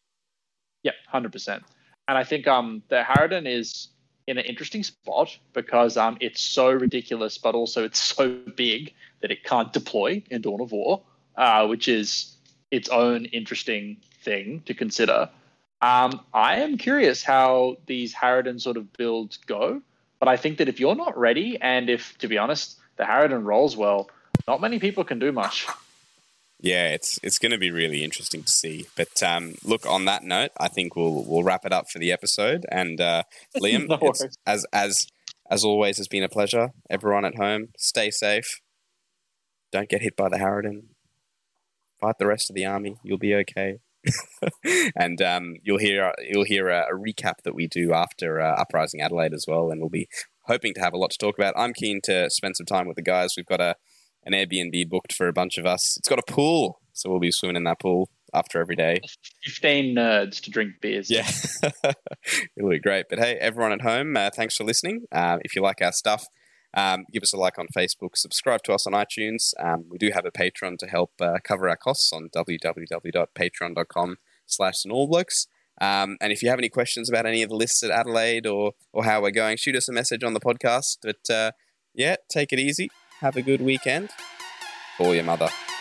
Yeah, one hundred percent. And I think um, the Harridan is in an interesting spot because um, it's so ridiculous, but also it's so big that it can't deploy in Dawn of War, uh, which is its own interesting thing to consider. Um, I am curious how these Harridan sort of builds go, but I think that if you're not ready, and if, to be honest, the Harridan rolls well, not many people can do much. Yeah, it's it's going to be really interesting to see. But um, look, on that note, I think we'll we'll wrap it up for the episode. And uh, Liam, No it's, worries. as as as always, has been a pleasure. Everyone at home, stay safe. Don't get hit by the Harridan. Fight the rest of the army. You'll be okay. and um, you'll hear you'll hear a, a recap that we do after uh, Uprising Adelaide as well, and we'll be hoping to have a lot to talk about. I'm keen to spend some time with the guys. We've got a an Airbnb booked for a bunch of us. It's got a pool, so we'll be swimming in that pool after every day. fifteen nerds to drink beers. Yeah, it'll be great. But hey, everyone at home, uh, thanks for listening. Uh, if you like our stuff, um, give us a like on Facebook, subscribe to us on iTunes. Um, we do have a Patreon to help uh, cover our costs on www.patreon.com slash Snallblokes. Um, and if you have any questions about any of the lists at Adelaide or or how we're going, shoot us a message on the podcast. But uh, yeah, take it easy. Have a good weekend. Call your mother.